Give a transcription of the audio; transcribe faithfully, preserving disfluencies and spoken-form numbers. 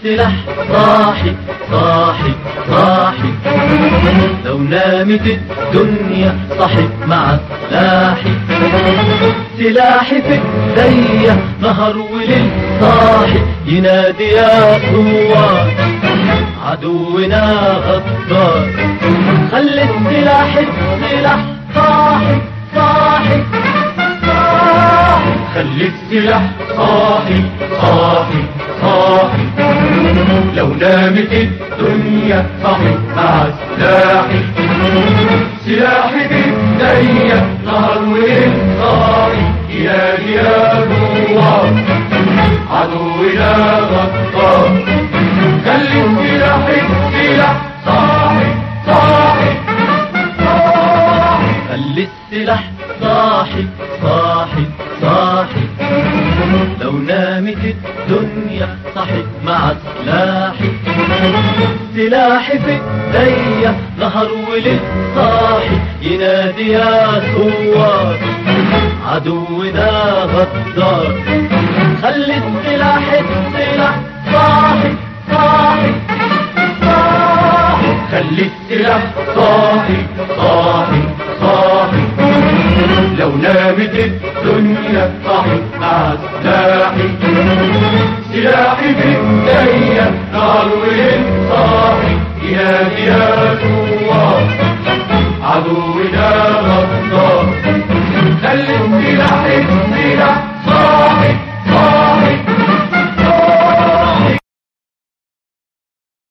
السلاح صاحي صاحي صاحي، لو نامت الدنيا صحت مع سلاحي. سلاحي في ايديا نهار وليل صاحي، ينادي يا ثوار عدونا غدار. خلي السلاح السلاح صاحي صاحي صاحي، خلي السلاح صاحي صاحي صاحي، لو نامت الدنيا صحت مع سلاحي. سلاحي بإيديا نهار وليل صاحي، ينادي يا ثوار عدونا غدار. خلي السلاح السلاح صاحي صاحي صاحي، خلي السلاح صاحي صاحي صاحي، لو نامت الدنيا صحت مع سلاحي. سلاحي في ايديا نهار وليل صاحي، ينادي يا ثوار عدونا غدار. خلي السلاح السلاح صاحي صاحي صاحي، خلي السلاح صاحي صاحي صاحي، لو نامت الدنيا صحت مع سلاحي. سلاحي بإيديا نهار وليل صاحي، ينادي يا ثوار عدونا